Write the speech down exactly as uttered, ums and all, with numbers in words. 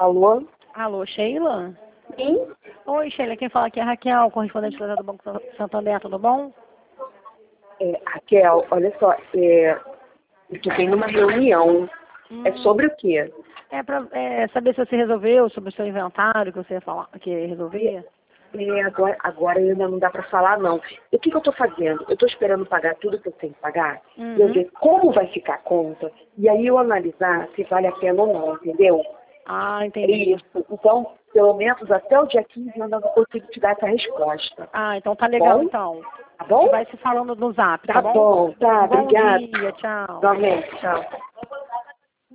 Alô? Alô, Sheila? Sim? Oi, Sheila, quem fala aqui é a Raquel, correspondente do Banco Santander, tudo bom? É, Raquel, olha só, é, eu tô tendo uma reunião. Hum. É sobre o quê? É pra é, saber se você resolveu sobre o seu inventário, que você ia falar, que resolvia. É, agora, agora ainda não dá pra falar, não. E o que, que eu tô fazendo? Eu tô esperando pagar tudo que eu tenho que pagar, Uhum. e eu ver como vai ficar a conta, e aí eu analisar se vale a pena ou não, entendeu? Ah, É entendi. isso. Então, pelo menos até o dia quinze eu não consigo te dar essa resposta. Ah, então tá legal, Bom? então. Tá A gente bom? vai se falando no zap, tá, Tá bom? bom, tá, Bom obrigada. dia, tchau. Igualmente, tchau.